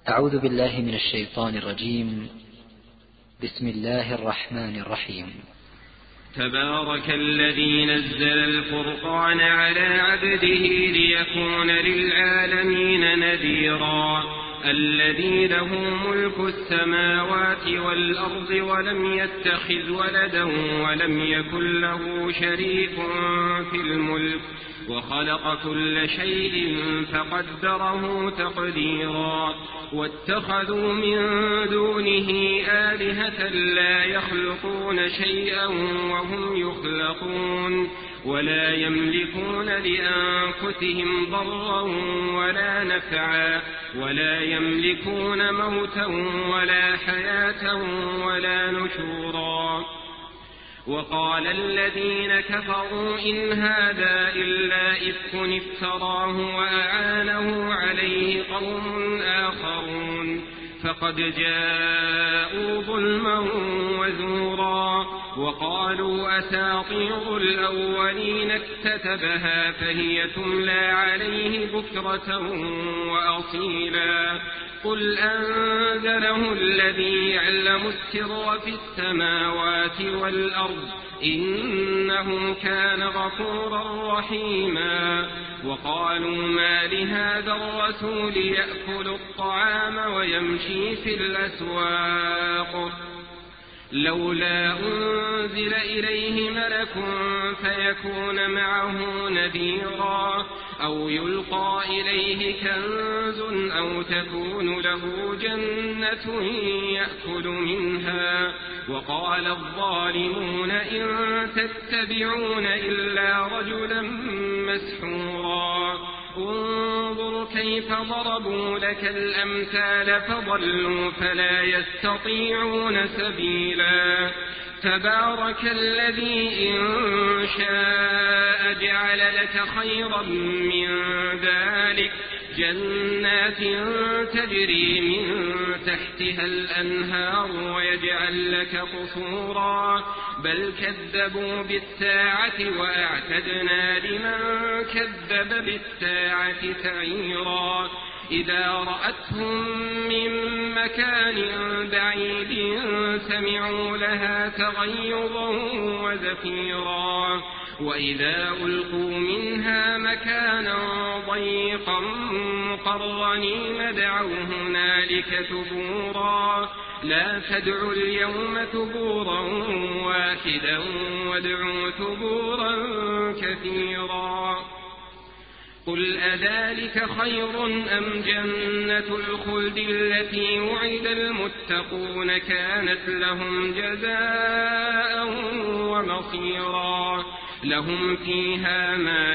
أعوذ بالله من الشيطان الرجيم. بسم الله الرحمن الرحيم. تبارك الذي نزل الفرقان على عبده ليكون للعالمين نذيرا. الذي له ملك السماوات والأرض ولم يتخذ ولدا ولم يكن له شريك في الملك وخلق كل شيء فقدره تقديرا. واتخذوا من دونه آلهة لا يخلقون شيئا وهم يخلقون ولا يملكون لأنفسهم ضرا ولا نفعا ولا يملكون موتا ولا حياة ولا نشورا. وقال الذين كفروا إن هذا إلا إفك افتراه وأعانه عليه قوم آخرون فقد جاءوا ظلما وزورا. وقالوا أساطير الأولين اكتتبها فهي تملى عليه بكرة وأصيلا. قل أنزله الذي يعلم السر في السماوات والأرض إنه كان غفورا رحيما. وقالوا ما لهذا الرسول يأكل الطعام ويمشي في الأسواق لولا أنزل إليه ملك فيكون معه نذيرا أو يلقى إليه كنز أو تكون له جنة يأكل منها. وقال الظالمون إن تتبعون إلا رجلا مسحورا. انظر كيف ضربوا لك الأمثال فضلوا فلا يستطيعون سبيلا. تبارك الذي إن شاء جعل لك خيرا من ذلك جنات تجري من تحتها الأنهار ويجعل لك قصورا. بل كذبوا بالساعة وأعتدنا لمن كذب بالساعة سعيرا. إذا رأتهم من مكان بعيد سمعوا لها تغيظا وزفيرا. وإذا ألقوا منها مكانا ضيقا مقرنين دعوا هنالك ثبورا. لا تدعوا اليوم ثبورا واحدا وادعوا ثبورا كثيرا. قل أذلك خير أم جنة الخلد التي وعد المتقون كانت لهم جزاء ومصيرا. لهم فيها ما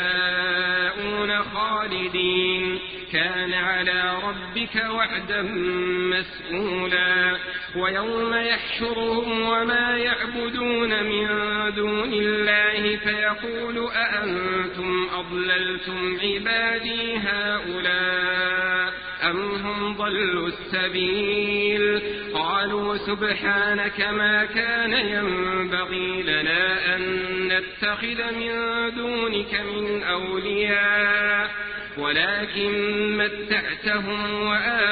يشاءون خالدين كان على ربك وعدا مسئولا. ويوم يحشرهم وما يعبدون من دون الله فيقول أأنتم أضللتم عبادي هؤلاء أم هم ضلوا السبيل. قالوا سبحانك ما كان ينبغي لنا أن نتخذ من دونك من أولياء ولكن متعتهم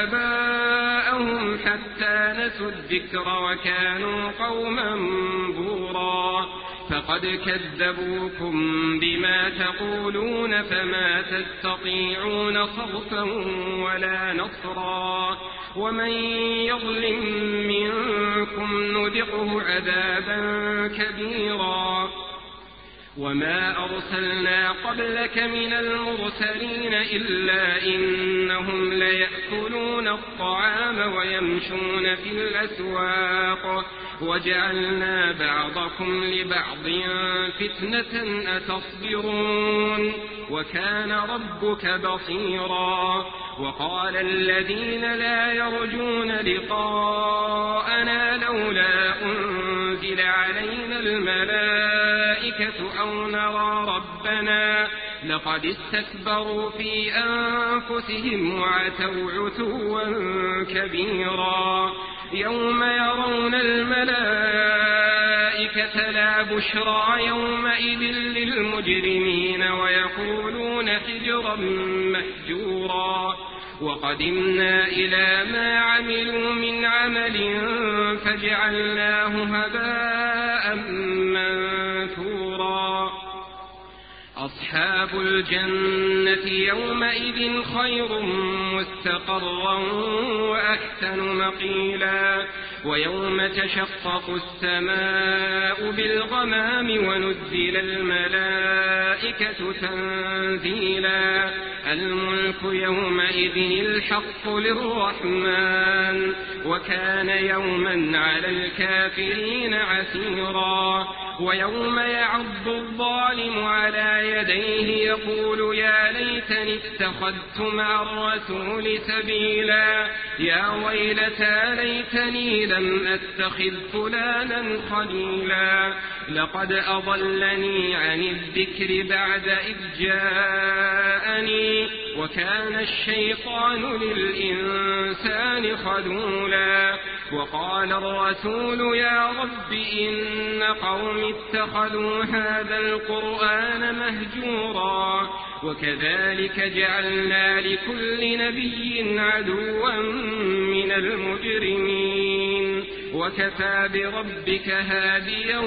وآباءهم حتى نسوا الذكر وكانوا قوما بورا. فقد كذبوكم بما تقولون فما تستطيعون صرفا ولا نصرا. ومن يظلم منكم نذقه عذابا كبيرا. وما أرسلنا قبلك من المرسلين إلا إنهم ليأكلون الطعام ويمشون في الأسواق وجعلنا بعضكم لبعض فتنة أتصبرون وكان ربك بصيرا. وقال الذين لا يرجون لقاءنا لولا أنزل علينا الملائكة أو نرى ربنا لقد استكبروا في أنفسهم وعتوا عتوا كبيرا. يوم يرون الملائكة لا بشرى يومئذ للمجرمين ويقولون حجرا مهجورا. وقدمنا إلى ما عملوا من عمل فجعلناه هباء منثورا أصحاب الجنة يومئذ خير مستقرا وأحسن مقيلا ويوم تشقق السماء بالغمام ونزل الملائكة تنزيلا الملك يومئذ الحق للرحمن وكان يوما على الكافرين عسيرا ويوم يعض الظالم على يديه يقول يا ليتني اتخذت مع الرسول سبيلا يا ويلتى ليتني لم أتخذ فلانا خليلا لقد أضلني عن الذكر بعد إذ جاءني وكان الشيطان للإنسان خذولا وقال الرسول يا رب إن قوم اتخذوا هذا القرآن مهجورا وكذلك جعلنا لكل نبي عدوا من المجرمين وكفى بربك هاديا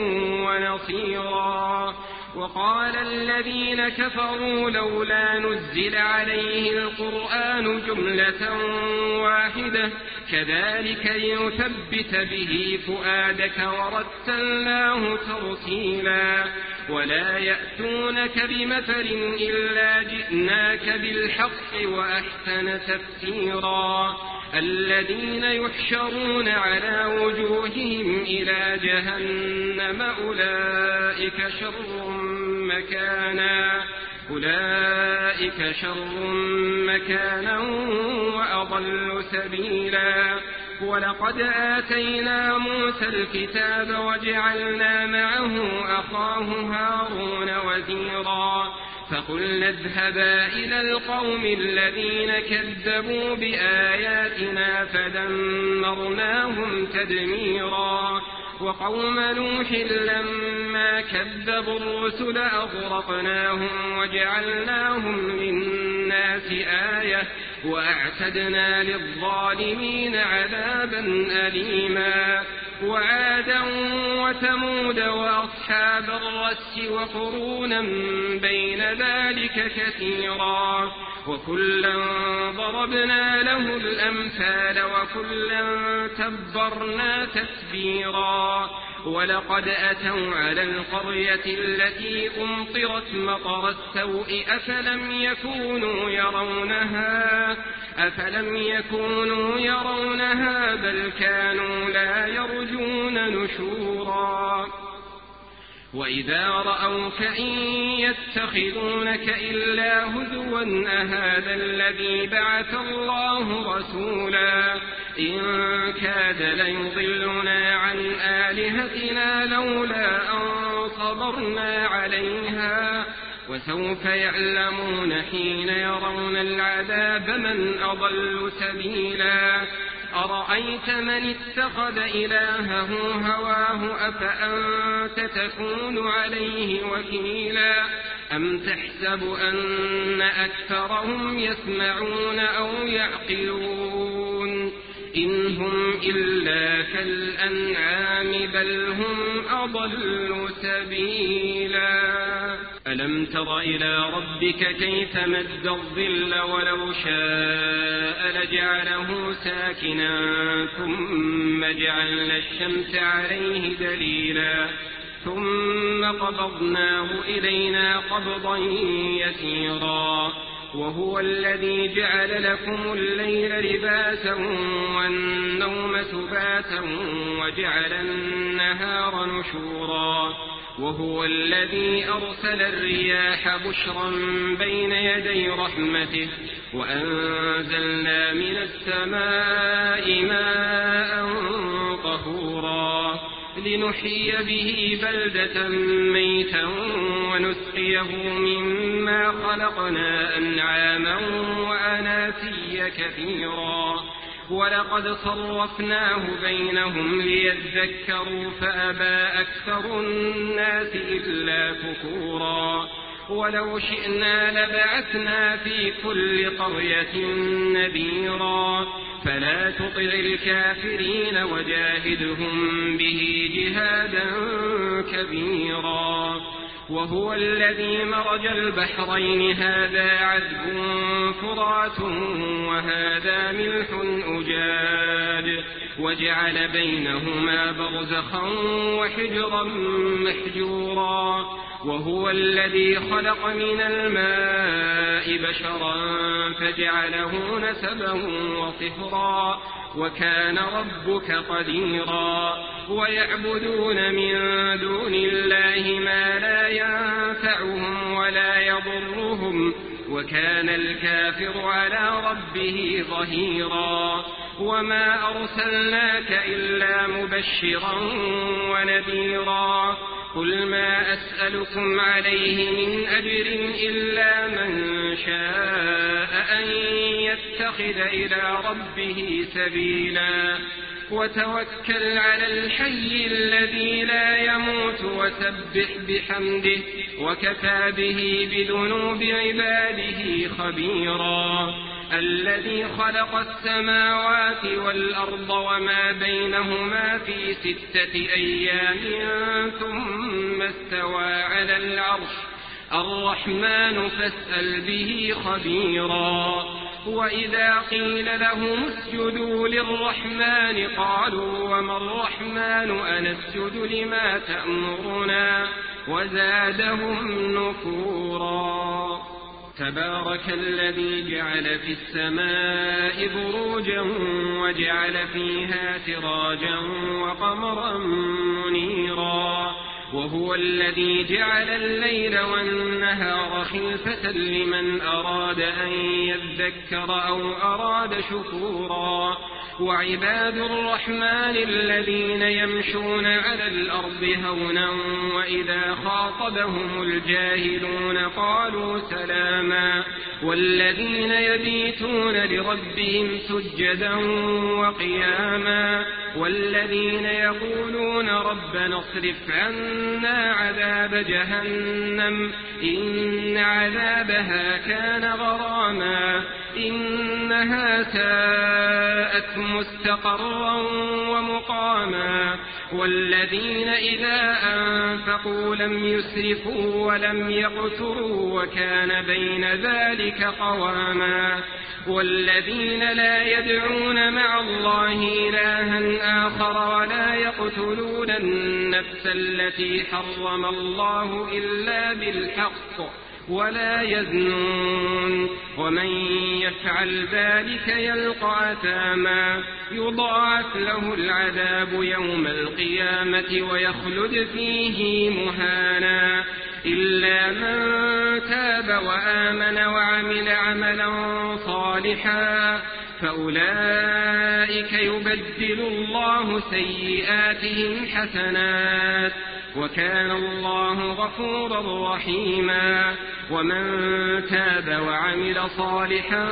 ونصيرا وقال الذين كفروا لولا نزل عليه القرآن جملة واحدة كذلك لنثبت به فؤادك ورتلناه ترتيلا ولا يأتونك بمثل إلا جئناك بالحق وأحسن تفسيرا الذين يحشرون على وجوههم إلى جهنم أولئك شر مكانا وأضل سبيلا ولقد آتينا موسى الكتاب وجعلنا معه أخاه هارون وزيرا فقلنا اذهبا إلى القوم الذين كذبوا بآياتنا فدمرناهم تدميرا وقوم نوح لما كذبوا الرسل أغرقناهم وجعلناهم للناس آية وأعتدنا للظالمين عذابا أليما وعادا وثمود وأصحاب الرس وقرونا بين ذلك كثيرا وكلا ضربنا له الأمثال وكلا تبرنا تتبيرا ولقد أتوا على القرية التي أمطرت مطر السوء أفلم يكونوا يرونها بل كانوا لا يرجون نشورا وإذا رأوك إن يتخذونك إلا هزوا أهذا الذي بعث الله رسولا إن كاد ليضلنا عن آلهتنا لولا أن صبرنا عليها وسوف يعلمون حين يرون العذاب من أضل سبيلا أرأيت من اتخذ إلهه هواه أفأنت تكون عليه وكيلا أم تحسب أن أكثرهم يسمعون أو يعقلون إن هم إلا كالأنعام بل هم أضل سبيلا ألم تر إلى ربك كيف مد الظل ولو شاء لجعله ساكنا ثم جعلنا الشمس عليه دليلا ثم قبضناه إلينا قبضا يسيرا وهو الذي جعل لكم الليل لباسا والنوم سباتا وجعل النهار نشورا وهو الذي أرسل الرياح بشرا بين يدي رحمته وأنزلنا من السماء ماء طهورا لنحيي به بلدة ميتا ونسقيه مما خلقنا أنعاما وأناسيا كثيرا ولقد صرفناه بينهم ليذكروا فأبى أكثر الناس إلا كفورا ولو شئنا لبعثنا في كل قرية نذيرا فلا تطع الكافرين وجاهدهم به جهادا كبيرا. وهو الذي مرج البحرين هذا عذب فرات وهذا ملح أجاج وجعل بينهما برزخا وحجرا محجورا. وهو الذي خلق من الماء بشرا فجعله نسبا وصهرا وكان ربك قديرا. ويعبدون من دون الله ما لا ينفعهم ولا يضرهم وكان الكافر على ربه ظهيرا. وما أرسلناك إلا مبشرا ونذيرا. قل ما أسألكم عليه من أجر إلا من شاء أن يتخذ إلى ربه سبيلا. وتوكل على الحي الذي لا يموت وسبح بحمده وكفى به بذنوب عباده خبيرا. الذي خلق السماوات والأرض وما بينهما في 6 أيام ثم استوى على العرش الرحمن فاسأل به خبيرا. وإذا قيل لهم اسجدوا للرحمن قالوا وما الرحمن أنسجد لما تأمرنا وزادهم نفورا. تبارك الذي جعل في السماء بروجا وجعل فيها سراجا وقمرا منيرا. وهو الذي جعل الليل والنهار خلفة لمن أراد أن يذكر أو أراد شكورا. وعباد الرحمن الذين يمشون على الأرض هونا وإذا خاطبهم الجاهلون قالوا سلاما. والذين يبيتون لربهم سجدا وقياما. والذين يقولون ربنا اصرف عنا عذاب جهنم إن عذابها كان غراما إنها ساءت مستقرا ومقاما. والذين إذا أنفقوا لم يسرفوا ولم يقتروا وكان بين ذلك قواما. والذين لا يدعون مع الله إلها آخر ولا يقتلون النفس التي حرم الله إلا بالحق ولا يزنون ومن يفعل ذلك يلقى أثاما يضاعف له العذاب يوم القيامة ويخلد فيه مهانا إلا من تاب وآمن وعمل عملا صالحا فأولئك يبدل الله سيئاتهم حسنات وكان الله غفورا رحيما. ومن تاب وعمل صالحا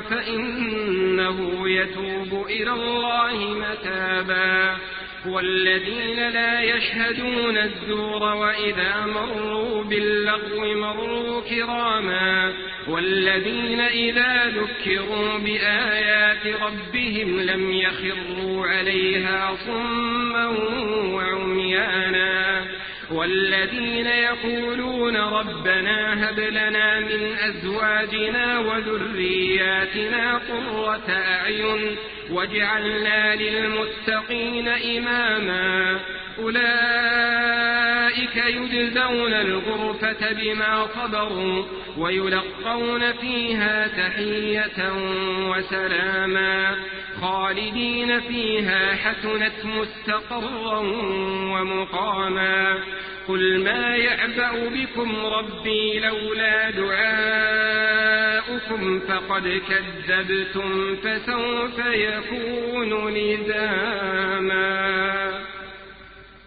فإنه يتوب إلى الله متابا. والذين لا يشهدون الزور وإذا مروا باللغو مروا كراما. والذين إذا ذكروا بآيات ربهم لم يخروا عليها صما وعميانا. والذين يقولون ربنا هب لنا من أزواجنا وذرياتنا قرة أعين واجعلنا للمتقين إماما. أولئك يجزون الغرفة بما صبروا ويلقون فيها تحية وسلاما خالدين فيها حسنت مستقرا ومقاما. قل ما يعبأ بكم ربي لولا دعاؤكم فقد كذبتم فسوف يكون لزاما.